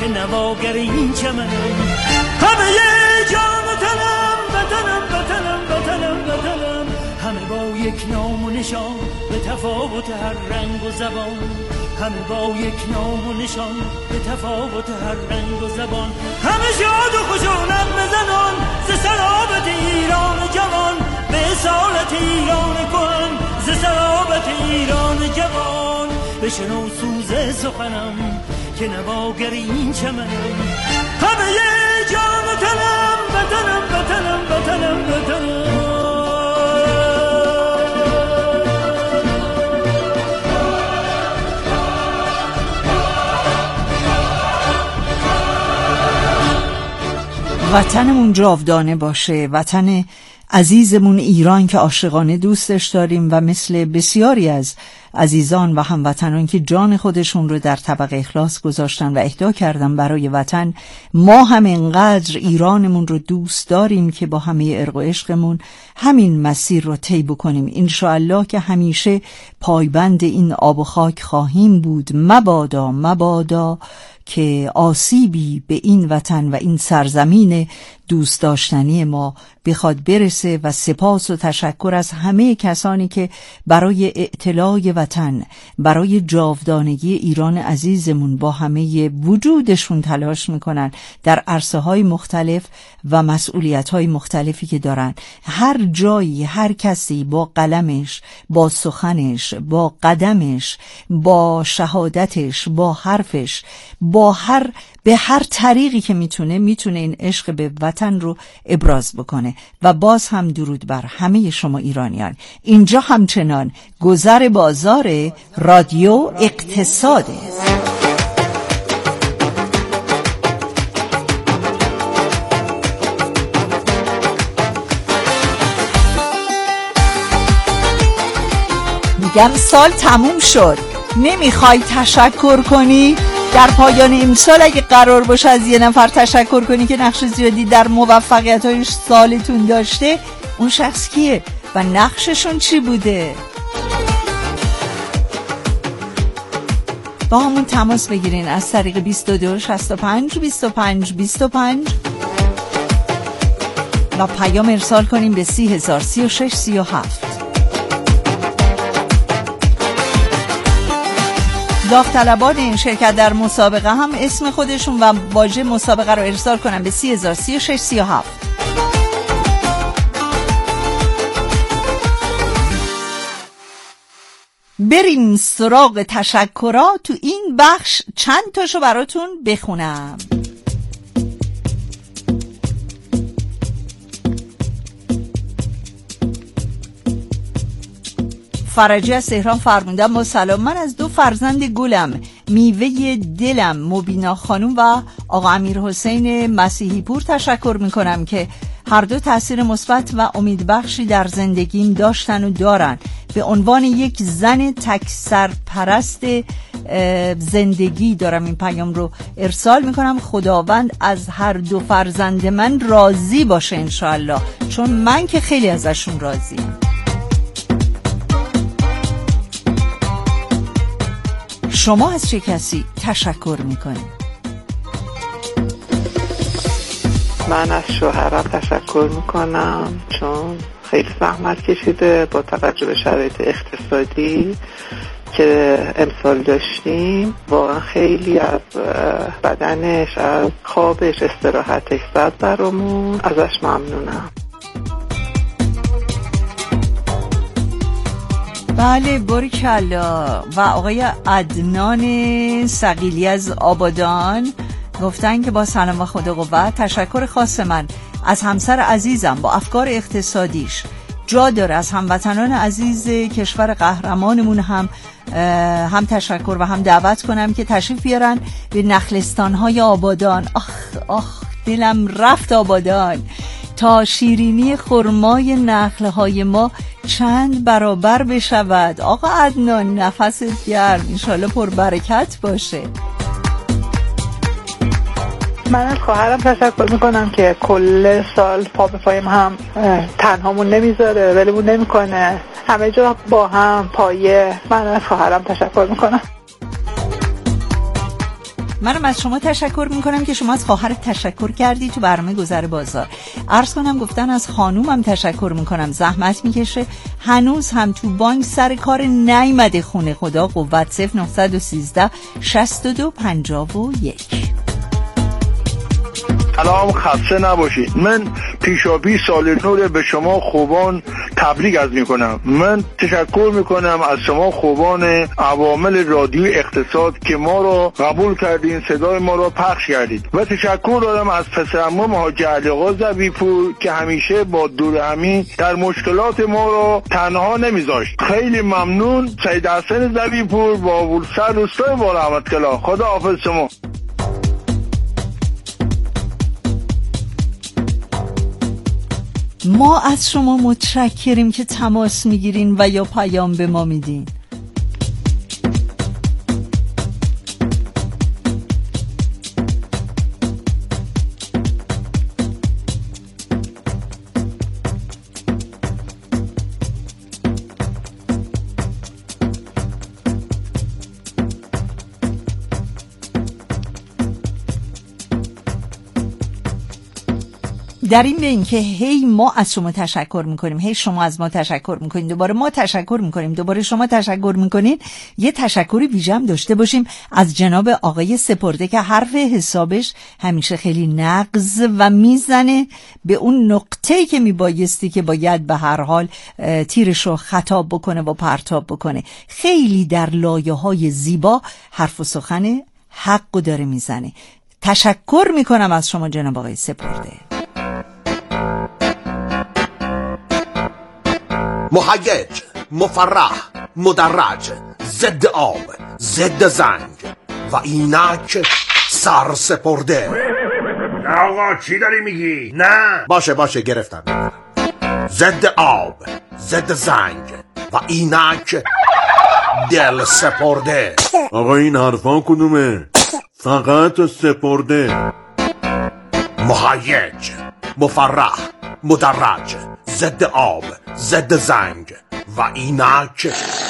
که نواگر این چمنم. همه جان و تنم وطنم وطنم وطنم وطنم، همه با یک نام و نشان به تفاوت هر رنگ و زبان، همه با یک نام و نشان به تفاوت هر رنگ و زبان، همه شاد و خوش و نغمه زنان ز سرابت ایران جوان، به اصالت ایران کهن ز سرابت ایران جوان. بشنو سوز سخنم که نواگر این چمنم. همه جان و تنم وطنم وطنم وطنم وطنم. وطنمون جاودانه باشه، وطن عزیزمون ایران که عاشقانه دوستش داریم و مثل بسیاری از عزیزان و هموطنان که جان خودشون رو در طبق اخلاص گذاشتن و اهدا کردن برای وطن، ما هم انقدر ایرانمون رو دوست داریم که با همه ارق و عشقمون همین مسیر رو طی بکنیم. انشاءالله که همیشه پایبند این آب و خاک خواهیم بود. مبادا که آسیبی به این وطن و این سرزمین دوست داشتنی ما بخواد برسه. و سپاس و تشکر از همه کسانی که برای اعتلاع وطن، برای جاودانگی ایران عزیزمون با همه وجودشون تلاش میکنن در عرصه‌های مختلف و مسئولیت‌های مختلفی که دارن. هر جایی، هر کسی با قلمش، با سخنش، با قدمش، با شهادتش، با حرفش، به هر طریقی که میتونه این عشق به وطن رو ابراز بکنه. و باز هم درود بر همه شما ایرانیان. اینجا همچنان گذر بازار رادیو اقتصاده. میگم سال تموم شد، نمیخوای تشکر کنی؟ در پایان امسال اگه قرار باشه از یه نفر تشکر کنی که نقش زیادی در موفقیت‌های سالتون داشته، اون شخص کیه و نقششون چی بوده؟ با همون تماس بگیرین از طریق 22 65 25 25 و پیام ارسال کنین به 30,036 37. داوطلبان این شرکت در مسابقه هم اسم خودشون و واژه مسابقه رو ارسال کنن به 30,036 37. بریم سراغ تشکرات. تو این بخش چند تاشو براتون بخونم. فرجی از تهران فرمودن با سلام، من از 2 فرزند گلم، میوه دلم، مبینا خانم و آقا امیر حسین مسیحی پور تشکر میکنم که هر دو تأثیر مثبت و امیدبخشی در زندگیم داشتن و دارن. به عنوان یک زن تک سرپرست زندگی دارم این پیام رو ارسال میکنم. خداوند از هر 2 فرزند من راضی باشه انشاءالله، چون من که خیلی ازشون راضیم. شما از چه کسی تشکر میکنید؟ من از شوهرم تشکر میکنم چون خیلی زحمت کشیده با توجه به شرایط اقتصادی که امسال داشتیم. واقعا خیلی از بدنش، از خوابش، استراحتش زد برامون. ازش ممنونم. بله باریکلا. و آقای عدنان ثقیلی از آبادان گفتن که با سلام و خدا قوت، تشکر خاص من از همسر عزیزم با افکار اقتصادیش جا داره. از هموطنان عزیز کشور قهرمانمون هم تشکر و هم دعوت کنم که تشریف بیارن به نخلستان‌های آبادان. آخ دلم رفت آبادان، تا شیرینی خرمای نخل‌های ما چند برابر بشود. آقا عدنان نفست گرم، انشالله پر برکت باشه. من از خواهرم تشکر میکنم که کل سال پا به پایم هم تنهامون نمیذاره، ولمون نمیکنه، همه جا با هم پایه. من از خواهرم تشکر میکنم. منم از شما تشکر میکنم که شما از خواهرت تشکر کردی تو برنامه گذر بازار. عرض کنم گفتن از خانومم تشکر میکنم، زحمت میکشه، هنوز هم تو بانک سر کار نیامده خونه. خدا قوت. 0913 62 51. سلام، خسته نباشید. من پیشاپی سال نو به شما خوبان تبریک عرض میکنم. من تشکر میکنم از شما خوبان عوامل رادیو اقتصاد که ما را قبول کردین، صدای ما را پخش کردید. و تشکر دارم از پسرعموم حاج علیقا ضوی‌پور که همیشه با دور همی در مشکلات ما را تنها نمیذاشت. خیلی ممنون. سید حسن ضوی‌پور با ولسر روستای با رحمت کلا. خدا حافظ شما. ما از شما متشکریم که تماس میگیرین و یا پیام به ما میدین. در این بین که هی ما از شما تشکر میکنیم، هی شما از ما تشکر میکنین، دوباره ما تشکر میکنیم، دوباره شما تشکر میکنین، یه تشکری ویژه هم داشته باشیم از جناب آقای سپرده که حرف حسابش همیشه خیلی نغز و میزنه به اون نقطه‌ای که میبایستی که باید به هر حال تیرش رو خطاب بکنه و پرتاب بکنه. خیلی در لایه‌های زیبا حرف و سخن حقو داره میزنه. تشکر میکنم از شما جناب آقای سپرده. مهیج، مفرح، مدرج، ضد آب، ضد زنگ و اینک سر سپرده. نه آقا چی داری میگی؟ نه باشه گرفتم. ضد آب، ضد زنگ و اینک دل سپرده. آقا این حرفا کدومه؟ فقط سپرده. مهیج، مفرح، مدرج، ضد آب، ضد زنگ و اینک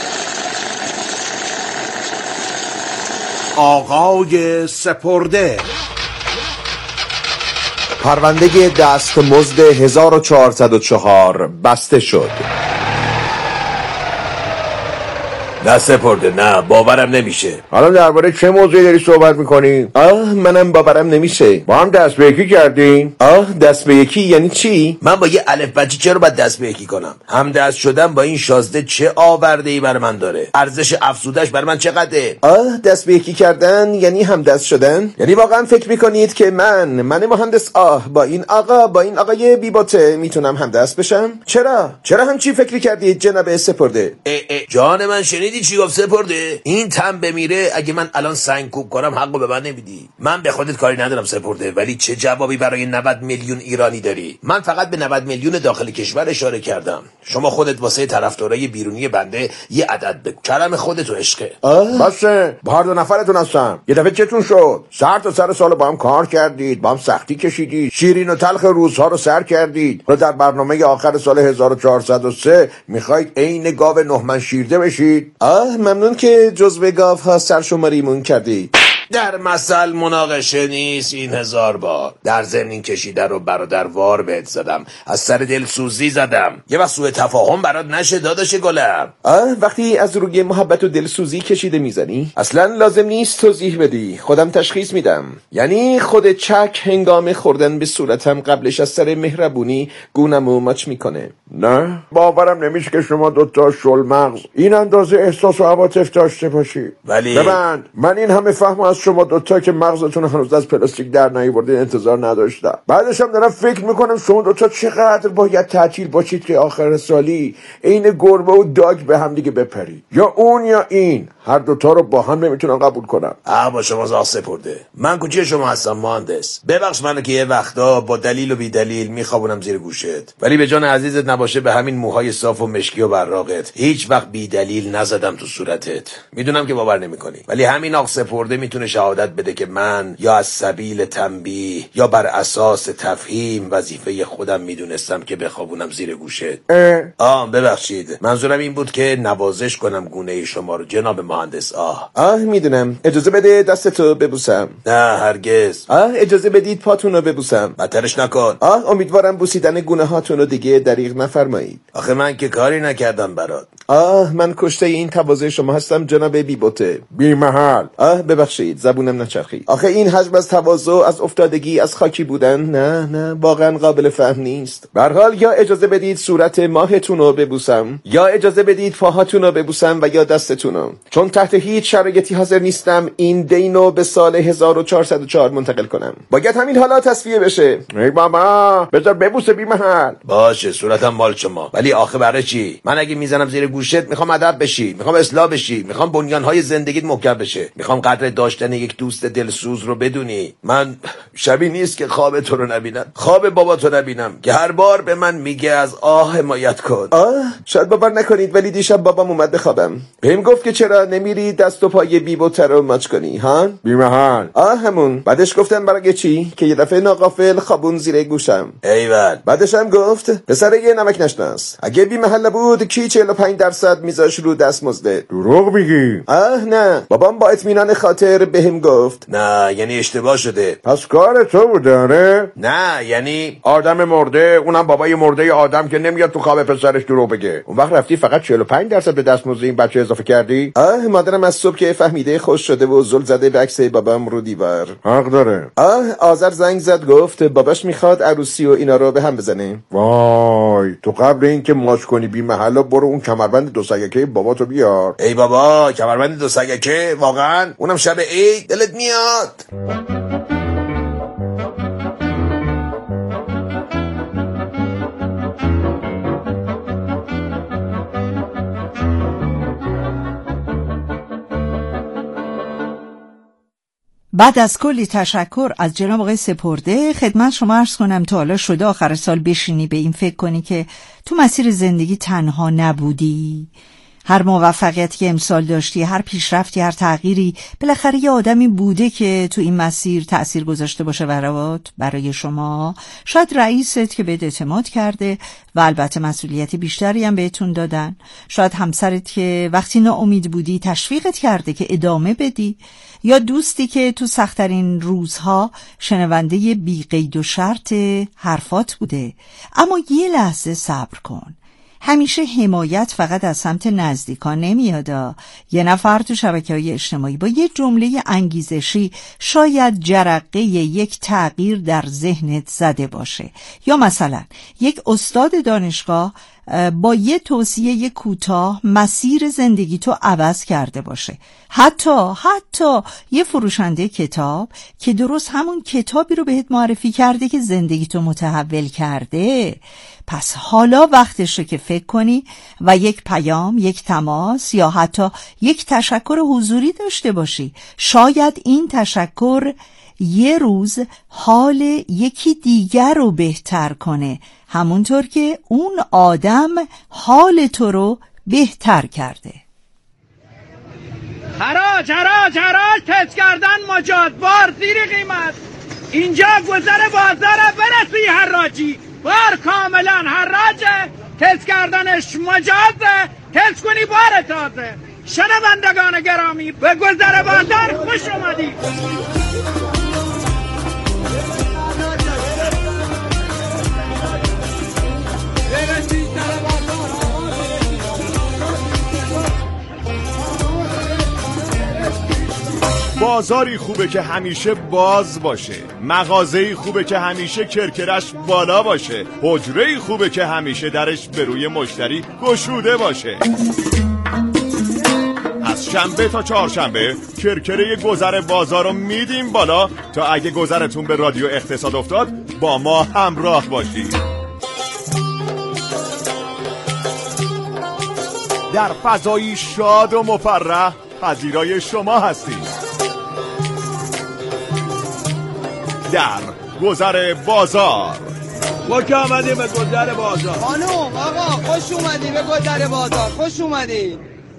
آقای سپرده. پرونده دستمزد 1404 بسته شد. نه سپرده، نه باورم نمیشه. حالا درباره چه موضوعی داری صحبت میکنی؟ منم باورم نمیشه. با هم دست به یکی کردین؟ دست به یکی یعنی چی؟ من با یه الف بچی چرا باید دست به یکی کنم؟ هم دست شدم با این شازده چه آورده‌ای بر من داره؟ ارزش افزودش بر من چقدره؟ دست به یکی کردن یعنی هم دست شدن؟ یعنی واقعا فکر میکنید که من مهندس با این آقای بیباته میتونم هم دست بشم؟ چرا همچی فکری کردید جناب سپرده؟ جان من شنیدی چی گفت سپرده؟ این تن بمیره اگه من الان سنگ کوب کنم حقو به من نمیدی. من به خودت کاری ندارم سپرده، ولی چه جوابی برای 90 میلیون ایرانی داری؟ من فقط به 90 میلیون داخل کشور اشاره کردم. شما خودت واسه طرفدارای بیرونی بنده یه عدد بگو. کرم خودتو عشقه. باشه، با هر دو نفرتون هستم. یه دفعه چتون شد؟ سر تا سر سال با هم کار کردید، با هم سختی کشیدید، شیرین و تلخ روزها رو سر کردید. و در برنامه آخر سال 1403 میخواید عین گاو 9 من شیرده بشید. ممنون که جزو گاوها سرشماریمون کردی. در مثل مناقشه نیست این 1000 بار. در ضمن کشیده رو برادر وار بهت زدم، از سر دلسوزی زدم. یه وقت سوء تفاهم برات نشه داداش گلم. وقتی از روی محبت و دلسوزی کشیده میزنی اصلا لازم نیست توضیح بدی، خودم تشخیص میدم. یعنی خود چک هنگام خوردن به صورتم قبلش از سر مهربونی گونمو ماچ میکنه. نه باورم نمیشه که شما دوتا شل مغز این اندازه احساس و عواطف داشته باشی. ولی ببند، من این همه فهم از شما دوتا که مغزتون هنوز از پلاستیک در نیاورده انتظار نداشتم. بعدش هم دارم فکر میکنم شما دوتا چقدر باید تعطیل باشید که آخر سالی عین گربه و داگ به هم دیگه بپرید. یا اون یا این، هر دوتا رو با هم نمیتونم قبول کنم. با شما زاغ سپرده. من کوچه شما هستم مهندس. ببخش منو که یه وقتا با دلیل و بی دلیل میخوابونم زیر گوشت، ولی به جان عزیزت نباشه به همین موهای صاف و مشکی و براقت هیچ وقت بی دلیل نزدم تو صورتت. میدونم که باور نمیکنی، ولی همین آق سپرده میتونه شهادت بده که من یا از سبیل تنبیه یا بر اساس تفهیم وظیفه خودم میدونستم که بخوابونم زیر گوشت. ببخشید، منظورم این بود که نوازش کنم گونه شما رو جناب مهندس. میدونم. اجازه بده دستتو ببوسم. نه هرگز. اجازه بدید پاتونو ببوسم. بدترش نکن. امیدوارم بوسیدن گونه هاتونو دیگه دریغ نفرمایید. آخه من که کاری نکردم برات. من کشته این تواضع شما هستم جناب بیبوته. بی محل. ببخشید زبونم نچرخید. آخه این حجم از تواضع، از افتادگی، از خاکی بودن نه واقعا قابل فهم نیست. به هر حال یا اجازه بدید صورت ماهتونو ببوسم، یا اجازه بدید پاهاتونو ببوسم و یا دستتونو، چون تحت هیچ شرایطی حاضر نیستم این دینو به سال 1404 منتقل کنم. باید همین حالا تصفیه بشه. ای بابا بذار ببوسه بی محل. باشه صورتم مال شما، ولی آخه برای چی؟ من اگه میزنم زیر گوشت میخوام ادب بشی، میخوام اصلاح بشی، میخوام بنیانهای زندگیت محکم بشه، میخوام قدر داشتن یک دوست دلسوز رو بدونی. من شبی نیست که خواب تو رو نبینم، خواب بابا تو نبینم که هر بار به من میگه از حمایت کن. شاید باور نکنید ولی دیشب بابام اومد بخوابم، بهم گفت که چرا نمیری دست و پای بیبوته رو ماچ کنی ها؟ بی محل. همون. بعدش گفتم برای چی؟ که یه دفعه ناغافل خوابون زیر گوشم. ایول. بعدش هم گفت پسر یه نمک نشناس، اگه بی محل بود کی 45% میذاش رو دستمزد. دروغ میگی؟ نه، بابام با اطمینان خاطر بهم گفت. نه یعنی اشتباه شده. پس کار تو بوده؟ نه یعنی آدم مرده، اونم بابای مرده آدم که نمیاد تو خواب پسرش دروغ بگه. اون وقت رفتی فقط 45% به دستمزد این بچه اضافه کردی؟ مادرم از صبح که فهمیده خوش شده و زل زده به عکس بابام رو دیوار. حق داره. آذر زنگ زد گفت باباش میخواد عروسی و اینا رو به هم بزنه. وای، تو قبل این که ماچ کنی بی محل برو اون کمربند دو سگکه باباتو بیار. ای بابا کمربند دو سگکه؟ واقعا اونم شب عید دلت میاد؟ بعد از کلی تشکر از جناب آقای سپرده، خدمت شما عرض کنم تا حالا شده آخر سال بشینی به این فکر کنی که تو مسیر زندگی تنها نبودی؟ هر موفقیتی که امسال داشتی، هر پیشرفتی، هر تغییری، بالاخره یه آدمی بوده که تو این مسیر تأثیر گذاشته باشه برای شما. شاید رئیست که بهت اعتماد کرده و البته مسئولیت بیشتری هم بهتون دادن. شاید همسرت که وقتی ناامید بودی تشویقت کرده که ادامه بدی، یا دوستی که تو سخت‌ترین روزها شنونده بی قید و شرط حرفات بوده. اما یه لحظه صبر کن. همیشه حمایت فقط از سمت نزدیکان نمیادا. یه نفر تو شبکه‌های اجتماعی با یه جمله انگیزشی شاید جرقه یک تغییر در ذهنت زده باشه، یا مثلا یک استاد دانشگاه با یه توصیه کوتاه مسیر زندگی تو عوض کرده باشه. حتی یه فروشنده کتاب که درست همون کتابی رو بهت معرفی کرده که زندگی تو متحول کرده. پس حالا وقتشه که فکر کنی و یک پیام، یک تماس یا حتی یک تشکر حضوری داشته باشی. شاید این تشکر یه روز حال یکی دیگر رو بهتر کنه، همونطور که اون آدم حال تو رو بهتر کرده. حراج تست کردن مجازبار زیر قیمت. اینجا گذر بازاره، برسی حراجی بار کاملا حراجه، تست کردنش مجازه، تست کنی بار تازه. شنوندگان گرامی به گذر بازار خوش اومدید. بازاری خوبه که همیشه باز باشه، مغازه‌ای خوبه که همیشه کرکرش بالا باشه، حجره‌ای خوبه که همیشه درش به روی مشتری گشوده باشه. از شنبه تا چهارشنبه کرکره گذر بازار رو میدیم بالا تا اگه گذرتون به رادیو اقتصاد افتاد با ما همراه باشید. در فضایی شاد و مفرح پذیرای شما هستیم. در گذر بازار. ما که آمدیم به گذر بازار. خانم آقا خوش اومدی به گذر بازار، خوش اومدی.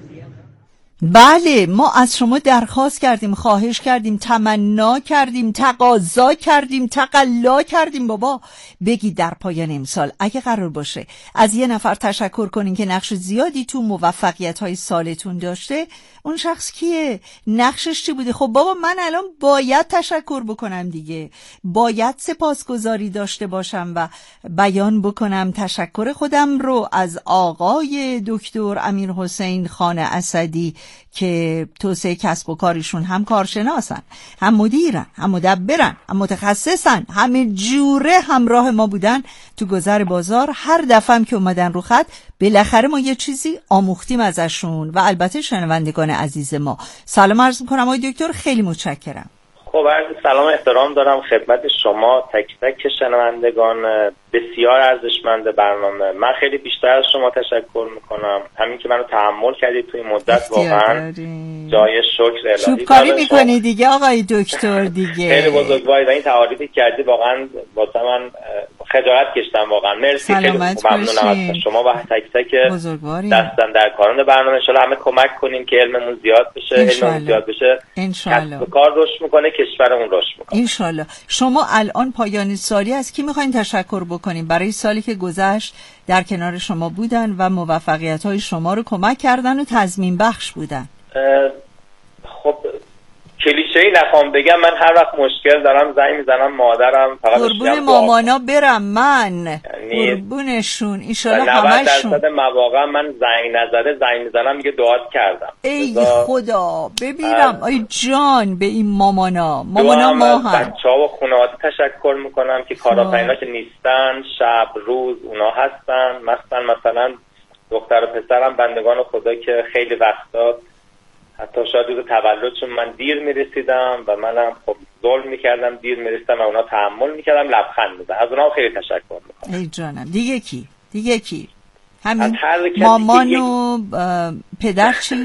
بله، ما از شما درخواست کردیم، خواهش کردیم، تمنا کردیم، تقاضا کردیم، تقلا کردیم بابا بگی در پایان امسال اگه قرار باشه از یه نفر تشکر کنین که نقش زیادی تو موفقیت‌های سالتون داشته، اون شخص کیه؟ نقشش چی بوده؟ خب بابا من الان باید تشکر بکنم دیگه، باید سپاسگزاری داشته باشم و بیان بکنم تشکر خودم رو از آقای دکتر امیرحسین خان اسدی که توسعه کسب و کارشون هم کارشناسن، هم مدیرن، هم مدبرن، هم متخصصن، همه جوره همراه ما بودن تو گذر بازار. هر دفعه هم که اومدن رو خط بالاخره ما یه چیزی آموختیم ازشون و البته شنوندگان عزیز ما. سلام عرض میکنم آقای دکتر، خیلی متشکرم. خب عرض سلام احترام دارم خدمت شما تک تک شنوندگان بسیار ارزشمند برنامه. من خیلی بیشتر از شما تشکر میکنم، همین که منو تحمل کردید توی مدت واقعا جای شکر الهی. چوبکاری میکنی دیگه آقای دکتر دیگه. خیلی بزرگواری و این تعاریفی کردی واقعا واسه من خجالت کشیدم واقعا. مرسی، خیلی ممنونم از شما و تک تک دستن در کاران برنامه. ان شاءالله همه کمک کنیم که علممون زیاد بشه، علممون زیاد بشه، کسب و کار رشد میکنه، کشورمون رشد میکنه ان شاءالله. شما الان پایان سالی از کی میخواین تشکر بکنیم برای سالی که گذشت در کنار شما بودن و موفقیت‌های شما رو کمک کردن و تضمین بخش بودن؟ خب کلیشه‌ای نخوام بگم، من هر وقت مشکل دارم زنگ میزنم مادرم، فقط قربون مامانا برم من، قربونشون ان شاءالله همشون. 90% مواقع من زنگ میزنم میگه دعات کردم. ای خدا ببینم ای جان به این مامانا ما هم بچه‌ها و خانواده تشکر میکنم که کارآفرینا که نیستن، شب روز اونا هستن. مثلا دختر و پسرم بندگان خدا که خیلی وقتا حتی شاید روز تولدشون من دیر میرسیدم و منم خب ظلم میکردم دیر میرسیدم و اونا تحمل میکردم، لبخند میزدن. از اونا خیلی تشکر میکنم. ای جانم. دیگه کی؟ همین مامان و پدر چی؟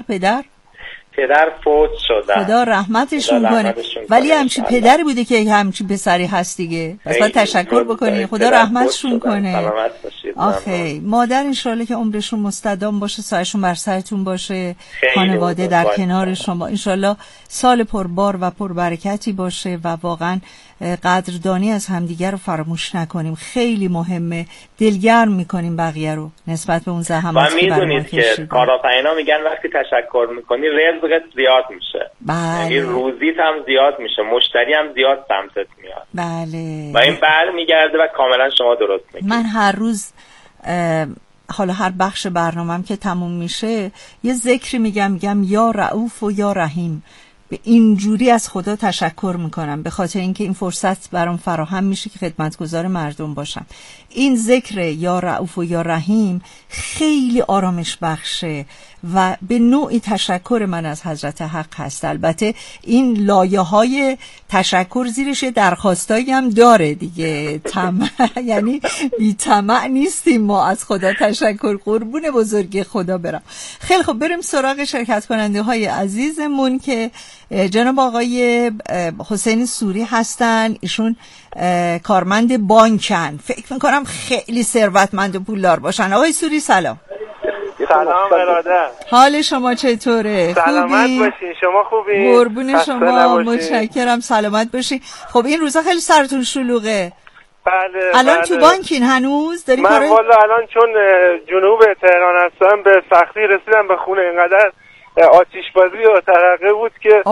پدر فوت شدن، خدا رحمتشون کنه، ولی همچی پدری بوده که همچی پسری هست دیگه، پس باید تشکر بکنی، خدا رحمتشون کنه. آخه مادر انشالله که عمرشون مستدام باشه، سایشون بر سرتون باشه، خانواده در کنار شما انشالله سال پربار و پربرکتی باشه و واقعا قدردانی از همدیگر رو فراموش نکنیم. خیلی مهمه، دلگرم میکنیم بقیه رو نسبت به اون زحماتی که برای ما کشیدن. که کارآفرینا میگن وقتی تشکر میکنی رزقت زیاد میشه، یعنی روزیت هم زیاد میشه، مشتری هم زیاد سمتت میاد. بله. و این برمیگرده و کاملا شما درست میگید. من هر روز حالا هر بخش برنامه‌ام که تموم میشه یه ذکری میگم یا رؤوف و یا رحیم. به اینجوری از خدا تشکر میکنم به خاطر اینکه این فرصت برام فراهم میشه که خدمتگزار مردم باشم. این ذکر یا رؤوف و یا رحیم خیلی آرامش بخشه و به نوعی تشکر من از حضرت حق هست. البته این لایه‌های تشکر زیرش درخواستایی هم داره دیگه، یعنی بی طمع نیستیم ما از خدا تشکر، قربون بزرگ خدا برم. خیلی خب بریم سراغ شرکت کننده های عزیزمون که جناب آقای حسین سوری هستن. ایشون کارمند بانکن، فکر میکنم خیلی ثروتمند و پولدار باشن. آقای سوری سلام. سلام برادر، حال شما چطوره؟ سلامت باشین. شما خوبین؟ قربون شما، متشکرم، سلامت باشین. خب این روزا خیلی سرتون شلوغه. بله. الان تو بانکین هنوز داری من والا الان چون جنوب تهران هستم به سختی رسیدم به خونه، اینقدر آتش بازی و ترقه بود که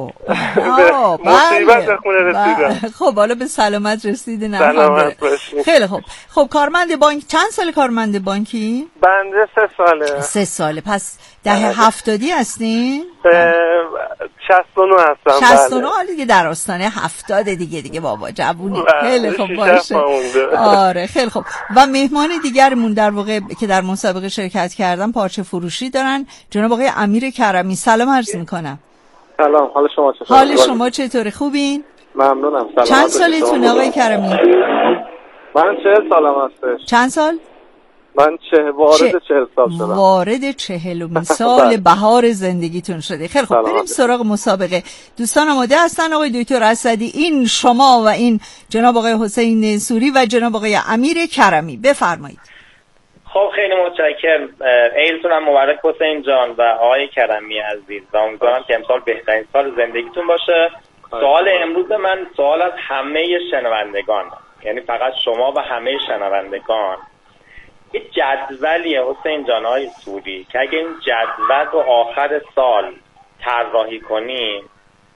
مصیبت به خونه رسیدم. خب حالا به سلامت رسیده. نه سلامت باشین. خیلی خوب. خب کارمند بانک چند سال کارمند بانکی؟ بنده 3 ساله. 3 ساله. پس دهه 70 هستین؟ 69 هستم. 69 حالا دیگه در آستانه 70 دیگه بابا جوونی. خیلی خوب باشه. آره خیلی خوب. و مهمان دیگرمون در واقع که در مسابقه شرکت کردن پارچه فروشی دارن، جناب آقای امیر کرمی. سلام عرض میکنم. سلام، حال شما چطوره؟ حال شما چطوره؟ خوبین؟ ممنونم. سلام. چند سالتونه آقای کرمی؟ من 40 سالم هستش. چند سال؟ من وارد 40 سال شدم. وارد 40 سال بهار زندگیتون شده. خیلی خوب، بریم سراغ مسابقه. دوستان آماده هستن آقای دکتر اسدی؟ این شما و این جناب آقای حسین سوری و جناب آقای امیر کرمی، بفرمایید. خب خیلی متشکرم. عیدتون هم مبارک حسین جان و آقای کرمی عزیز. امیدوارم که امسال بهترین سال زندگیتون باشه. سوال امروز من سوال از همه شنوندگان، یعنی فقط شما و همه شنوندگان. یه جدولیه حسین جان آقای سوری که اگه این جدول رو آخر سال طراحی کنیم،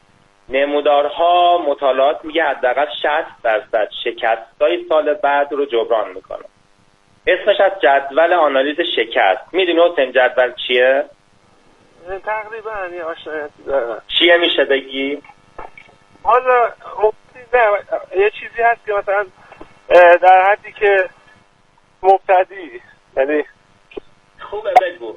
نمودارها مطالعات میگه حداقل 60% شکست‌های سال بعد رو جبران میکنه. اسمش از جدول آنالیز شکست. میدونی حسین جدول چیه؟ تقریبا چیه میشه بگی؟ حالا یه چیزی هست که مثلا در حدی که مبتدی، یعنی خوبه بگو.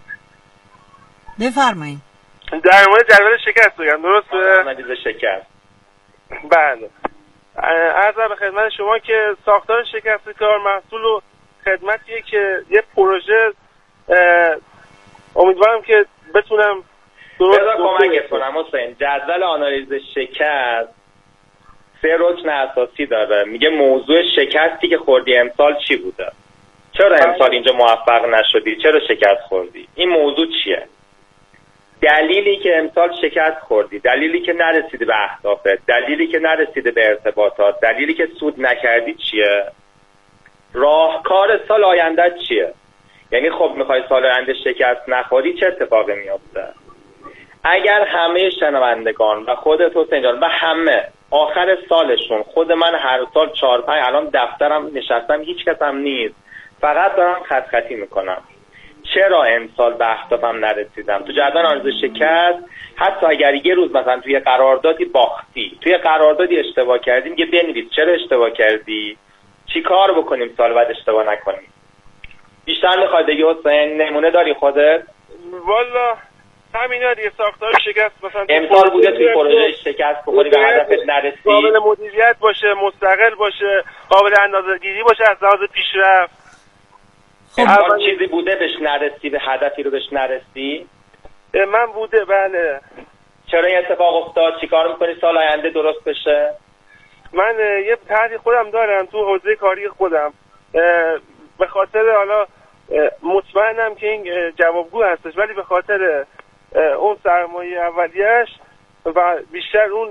بفرمایید. در مورد جدول شکست بگم، درسته؟ آنالیز شکست. بله. عرض به خدمت شما که ساختار شکست کار محصول و خدمتیه که یه پروژه امیدوارم که بتونم درست کمک کنم. حسین جدول آنالیز شکست 3 رکن اساسی داره. میگه موضوع شکستی که خوردی امسال چی بوده؟ چرا امسال اینجا موفق نشدی؟ چرا شکست خوردی؟ این موضوع چیه؟ دلیلی که امسال شکست خوردی، دلیلی که نرسیدی به اهدافت، دلیلی که نرسیدی به ارتباطات، دلیلی که سود نکردی چیه؟ راهکار سال آینده چیه؟ یعنی خب میخوای سال آینده شکست نخوری، چه اتفاقی میفته؟ اگر همه شنوندگان و خودت حسین جان و همه آخر سالشون، خود من هر سال 4-5 الان دفترم نشستم هیچ کسم نیست، فقط دارم خط خطی میکنم چرا امسال به اهدافم نرسیدم. تو جدول آنالیز شکست حتی اگر یه روز مثلا توی قراردادی باختی، توی قراردادی اشتباه کردی، میگه بنویس چرا اشتباه کردی، چی کار بکنیم سال بعد اشتباه نکنیم. بیشتر میخواد بگی حسین؟ نمونه داری خودت؟ والا همینا دیگه، ساختار شکست مثلا امسال بوده توی پروژه شکست بخوری به هدفت نرسی، قابل مدیریت باشه، مستقل باشه، قابل اندازه‌گیری باشه از لحاظ پیشرفت. امسال چیزی بوده بهش نرسی، به هدفی رو بهش نرسی؟ من بوده، بله. چرا این اتفاق افتاد؟ چیکار میکنی سال آینده درست بشه؟ من یه طرحی خودم دارم تو حوزه کاری خودم، به خاطر حالا مطمئنم که این جوابگو هستش، ولی به خاطر اون سرمایه اولیش و بیشتر اون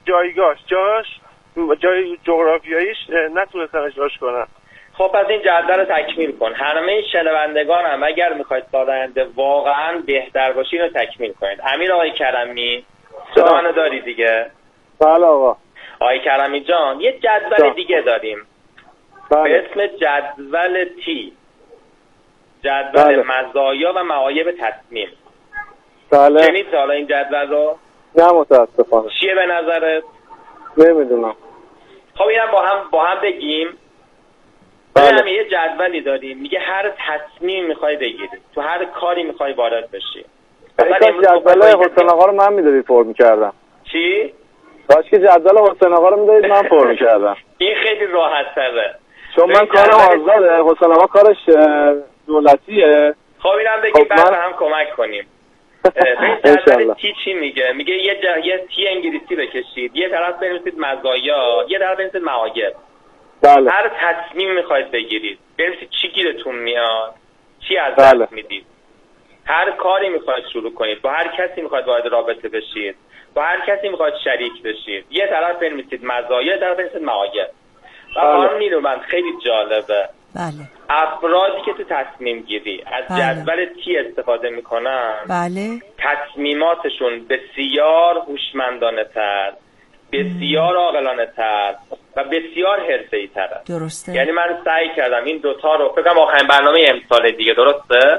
جای جغرافیاییش نتونستم اجراش کنم. خب پس این جدول رو تکمیل کن. همه شنوندگان هم اگر میخواید سال آینده واقعا بهتر باشین رو تکمیل کنید. امیر آقای کرمی صدا منو داری دیگه؟ بله آقا. آقای کرمی جان یه جدول دیگه داریم به اسم جدول تی، جدول مزایا و معایب تصمیم. بله. شنید حالا این جدول رو؟ نه متاسفانه. چیه به نظرت؟ نمیدونم. خب اینم با هم بگیم. بله. یه جدولی داریم میگه هر تصمیم میخوای بگیری، تو هر کاری میخوای وارد بشی. مثلا جدول حسین آقا رو من میدادی پر میکردم. چی؟ باشه که جدول حسین آقا رو میدادید من پر میکردم. این خیلی راحت تره چون من کارم آزاده، حسین آقا کارش دولتیه. خب اینم بگیم بعد هم کمک کنیم. این جدول تی چی میگه؟ میگه یه تی انگلیسی بکشید، یه طرف بنویسید مزایا، یه طرف بنویسید معایب. بله. هر تصمیم میخواید بگیرید بنویسید چی گیرتون میاد، چی از دست میدید. هر کاری میخواید شروع کنید، با هر کسی میخواید وارد رابطه بشید، با هر کسی میخواید شریک بشید، یه طرف بنویسید مزایا، یه طرف بنویسید معایب. و خانم نیرومند خیلی جالبه، بله. افرادی که تو تصمیم گیری از جدول تی استفاده میکنن، بله. تصمیماتشون بسیار هوشمندانه تر، بسیار عاقلانه تر و بسیار حرفه‌ای تره. درسته. یعنی من سعی کردم این دوتا رو، فکر کنم آخرین برنامه امسال دیگه، درسته؟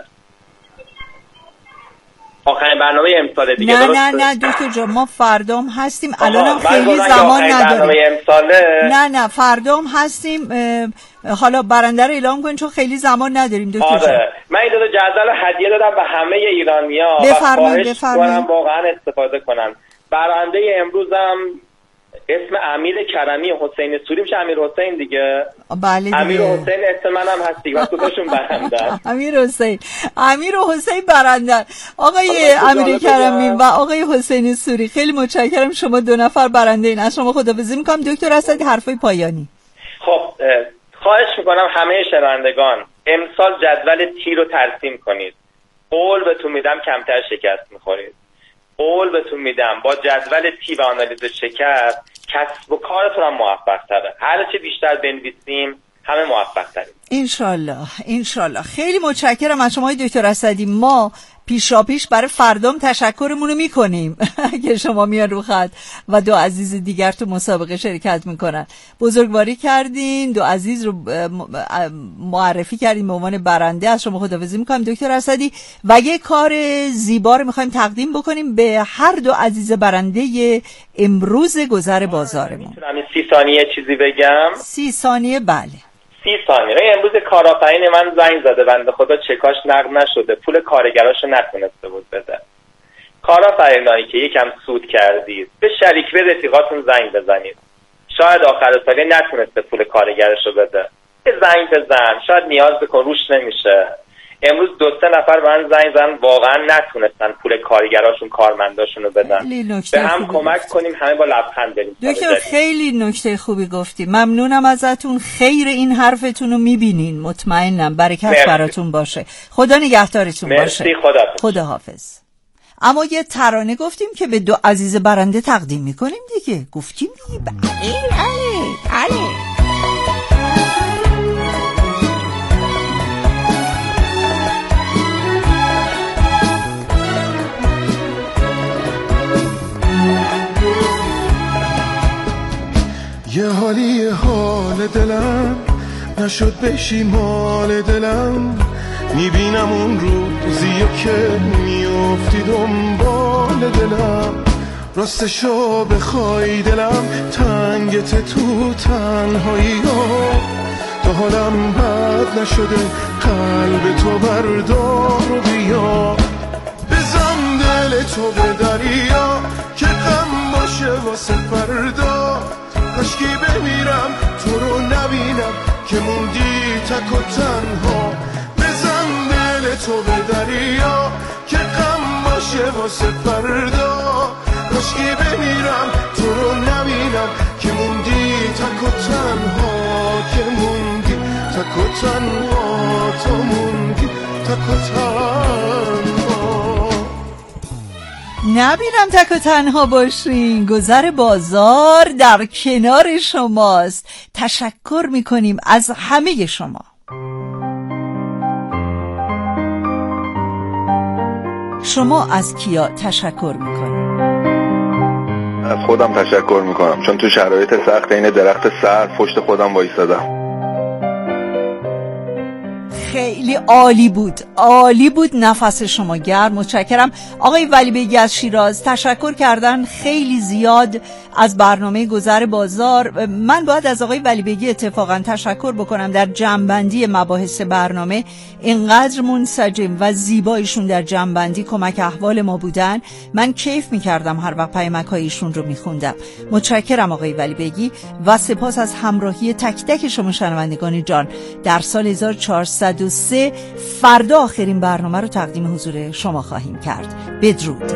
آخرین برنامه امسال دیگه، درسته؟ نه دکتر جان ما فردام هستیم، الانم خیلی زمان نداریم. نه فردام هستیم. حالا برنده رو اعلام کنین چون خیلی زمان نداریم دکتر جان. من این دو جدول هدیه دادم به همه ایرانی‌ها و خواهش کنم واقعا استفاده کنن. برنده امروزم اسم امیر کرمی حسین سوری میشه امیر حسین دیگه. بله دیگه. امیر حسین اسم منم هست دیگه، واسه دوتاشون برندن. امیر حسین برندن. آقای امیر کرمی و آقای حسین سوری، خیلی متشکرم، شما دو نفر برنده این. از شما خداحافظی میکنم. دکتر اسدی، حرفای پایانی. خب خواهش میکنم همه شنوندگان امسال جدول تی رو ترسیم کنید. قول بهتون میدم کمتر شکست میخورید. قول بهتون میدم با جدول تی و آنالیز شکست کسب و کارتون هم موفق تره. هر چه بیشتر بنویسیم همه موفق تریم. انشالله. خیلی متشکرم از شما دکتر اسدی. ما پیشاپیش برای فردام تشکرمون رو میکنیم اگه شما میان رو خط و دو عزیز دیگر تو مسابقه شرکت میکنن. بزرگواری کردین، دو عزیز رو معرفی کردین به عنوان برنده. از شما خداحافظی میکنم دکتر اسدی و یه کار زیبا رو میخوایم تقدیم بکنیم به هر دو عزیز برنده امروز گذر بازارمون. میتونم 30 ثانیه چیزی بگم؟ 30 ثانیه بله. 30 ثانیه. امروز کارآفرین من زنگ زده، بنده خدا چکاش نقد نشده، پول کارگراشو نتونسته بود بده. کارآفرینایی که یکم سود کردید به شریک به رفیقاتون زنگ بزنید. شاید آخر سال نتونسته پول کارگرشو بده. یه زنگ بزن، شاید نیاز بکن روش نمیشه. امروز 2-3 نفر به من زنگ زدن واقعا نتونستن پول کارگراشون کارمنداشون رو بدن. به هم کمک کنیم، همه با لبخند بریم. دکتر خیلی نکته خوبی گفتی. ممنونم ازتون. خیر این حرفتون رو میبینین، مطمئنم. برکت براتون باشه. خدا نگهدارتون باشه. مرسی. خداحافظ. اما یه ترانه گفتیم که به دو عزیز برنده تقدیم میکنیم دیگه. گفتیم دیگه. بله. یه حالی حال دلم نشد بشی مال دلم، میبینم اون روزیو که میافتی دنبال دلم. راستشو بخوای دلم تنگت تو تنهایی ها، تا حالم بد نشده قلب تو بردار و بیا. بزن دل تو به دریا که غم باشه واسه فردا، کاشکی بمیرم تو رو نبینم که موندی تک و تنها. بزن دل تو به دریا که غم باشه واسه فردا، کاشکی بمیرم تو رو نبینم که موندی تک و تنها. که موندی تک و تنها، تو موندی تک و تنها. نبینم تک و تنها باشین. گذر بازار در کنار شماست. تشکر میکنیم از همه شما. شما از کیا تشکر میکنید؟ از خودم تشکر میکنم، چون تو شرایط سخت این درخت سر پشت خودم وایسادم. خیلی عالی بود. نفس شما گرم. متشکرم. آقای ولی بیگی از شیراز تشکر کردن خیلی زیاد از برنامه گذر بازار. من باید از آقای ولی بیگی اتفاقا تشکر بکنم. در جمع‌بندی مباحث برنامه اینقدر منسجم و زیبایشون در جمع‌بندی کمک احوال ما بودن. من کیف میکردم هر وقت پیامک‌هایشون رو میخوندم. متشکرم آقای ولی بیگی و سپاس از همراهی تک تک شما شنوندگان جان. در سال 1403 فردا آخرین برنامه رو تقدیم حضور شما خواهیم کرد. بدرود.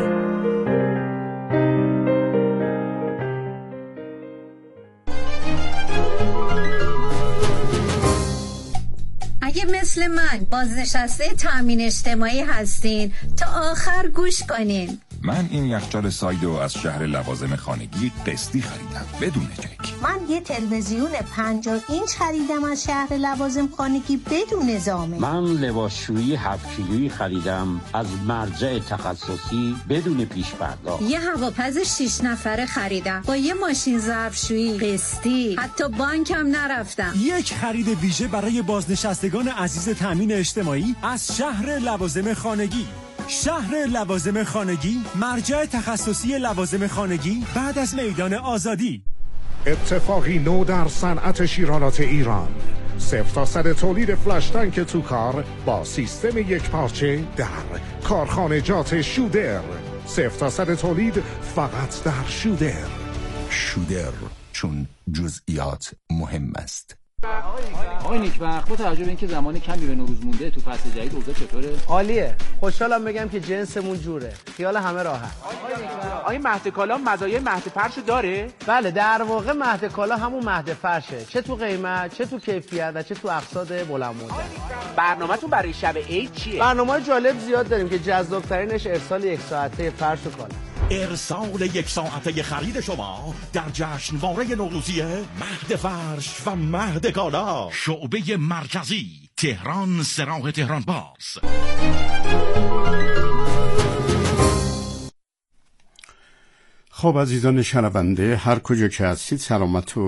اگه مثل من بازنشسته تامین اجتماعی هستین تا آخر گوش کنین. من این یخچال سایدو از شهر لوازم خانگی قسطی خریدم بدون چک. من یه تلویزیون 50 اینچ خریدم از شهر لوازم خانگی بدون زامن. من لباسشویی 7 کیلویی خریدم از مرجع تخصصی بدون پیش پرداخت. یه هواپز 6 نفره خریدم با یه ماشین ظرفشویی قسطی، حتی بانکم نرفتم. یک خرید ویژه برای بازنشستگان عزیز تامین اجتماعی از شهر لوازم خانگی. شهر لوازم خانگی، مرجع تخصصی لوازم خانگی بعد از میدان آزادی. اتفاقی نو در صنعت شیرالات ایران. 0 تا 100 تولید فلش تانک تو کار با سیستم یک پارچه در کارخانجات شودر. 0 تا 100 تولید فقط در شودر. شودر، چون جزئیات مهم است. آقای نیکبخت، با توجه به اینکه زمان کمی به نوروز مونده، تو فصل جدید اوضاع چطوره؟ عالیه. خوشحالم بگم که جنسمون جوره. خیال همه راحت. آقای مهد کالا مزایای مهد فرشو داره؟ بله، در واقع مهد کالا همون مهد فرشه، چه تو قیمت، چه تو کیفیت و چه تو اقساط بلند مدت. برنامه‌تون برای شب عید چیه؟ برنامه‌های جالب زیاد داریم که جذاب‌ترینش ارسال 1 ساعته فرش و کالا. ارسال 1 ساعته خرید شما در جشنواره نوروزی مهد فرش و مهد کالا، شعبه مرکزی، تهران، سراح تهران باز. خب عزیزان شنونده، هر کجا که هستید سلامت و